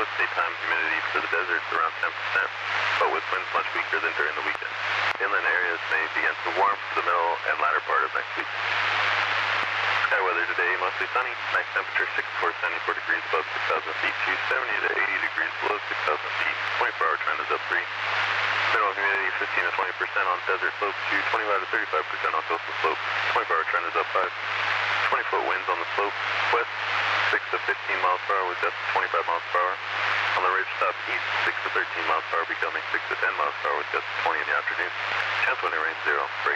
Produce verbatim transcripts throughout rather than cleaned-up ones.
lowest daytime humidity for the desert is around ten percent, but with winds much weaker than during the weekend. Inland areas may begin to warm for the middle and latter part of next week. Sky weather today, mostly sunny. Max temperature sixty-four to seventy-four degrees above six thousand feet to seventy to eighty degrees below six thousand feet. twenty-four hour trend is up three. Minimal humidity fifteen to twenty percent on desert slopes to twenty-five to thirty-five percent on coastal slopes. twenty-four hour trend is up five. twenty foot winds on the slope west six to fifteen miles per hour with gusts of twenty-five miles per hour. On the ridge top east six to thirteen miles per hour becoming six to ten miles per hour with gusts of twenty in the afternoon. Chance wind and rain zero. Break.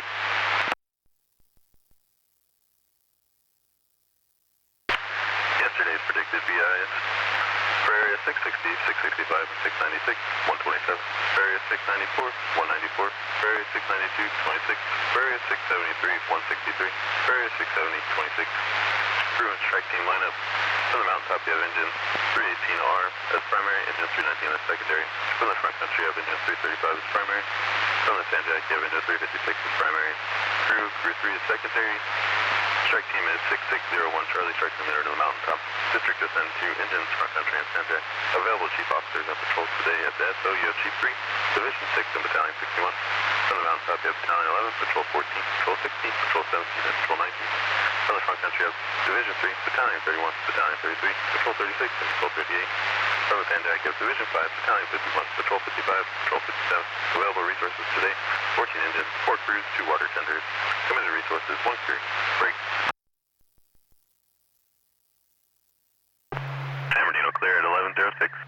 Yesterday's predicted V I is for area six sixty, six sixty-five, six ninety-six, one twenty-seven. For area six ninety-four, one ninety-four. For area six ninety-two, twenty-six. For area six seventy-three, one sixty-three. For area six seventy, twenty-six. Crew and strike team lineup. From the mountaintop you have engine three eighteen R as primary, engine three nineteen as secondary. From the front country you have engine three thirty-five as primary. From the Sanjak you have engine three fifty-six as primary. Crew, crew three is secondary. Strike team is six six zero one Charlie, strike team leader to the mountaintop. District to send two engines, front country and Sanjak. Available chief officers and patrols today at the S O, you have Chief three, Division six and Battalion sixty-one. From the mountaintop you have Battalion eleven, Patrol fourteen, Patrol sixteen, Patrol seventeen, and Patrol nineteen. From the front country you have Division three, Battalion thirty-one, Battalion thirty-three, Patrol thirty-six, and Patrol thirty-eight. From the Sanjak you have Division five, Battalion fifty-one, Patrol fifty-five, Patrol fifty-seven. Available resources today, fourteen engines, four crews, two water tenders. Committed resources, one crew. Break. San Bernardino clear at eleven oh six.